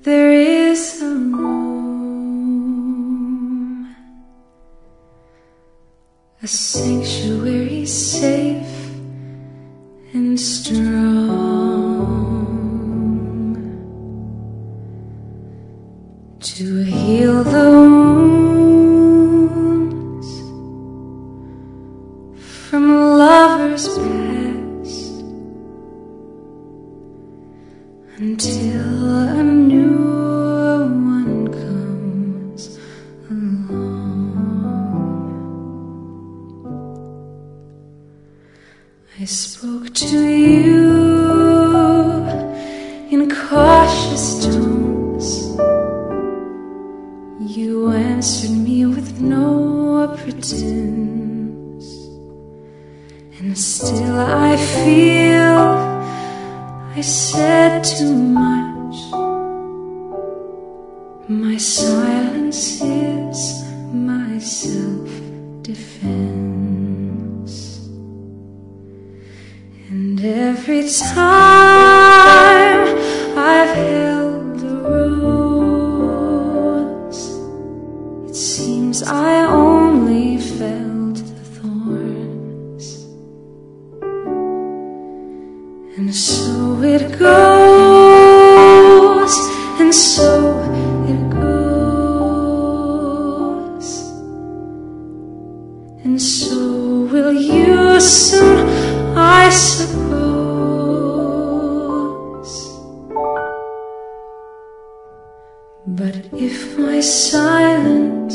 there is a room, a sanctuary safe and strong, to heal the wounds from lovers past, until a new one comes along. I spoke to you in cautious tones. You answered me with no pretense, and still I feel I said too much. My silence is my self-defense, and every time I've held the rose, it seems I only felt the thorns. And so it goes, and so it goes, and so will you soon, I suppose. But if my silence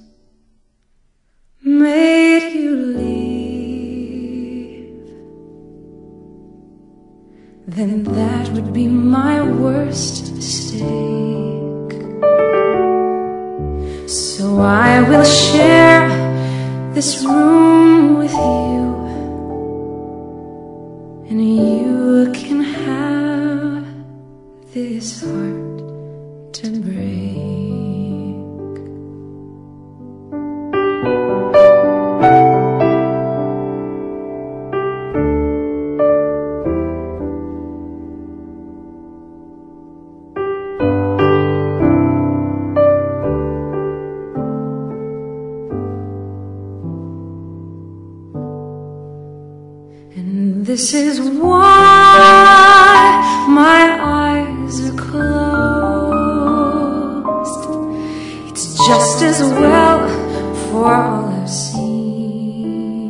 made you leave, then that would be my worst mistake. So I will share this room with you, and you can have this heart to break. And this is why my eyes are closed. It's just as well for all I've seen.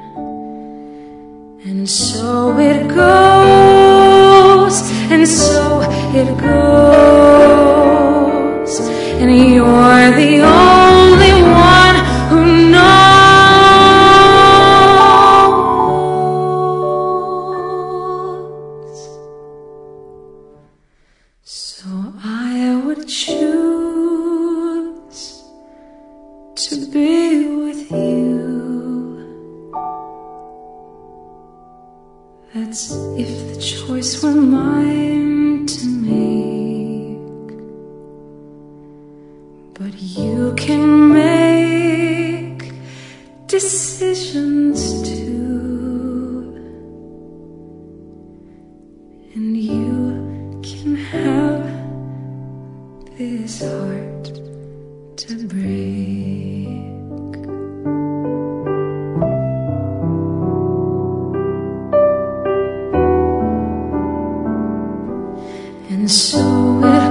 And so it goes, and so it goes, and you're the only one who knows. So I would choose to be with you. That's if the choice were mine to make. But you can make decisions too, and you can have this heart to break. And so it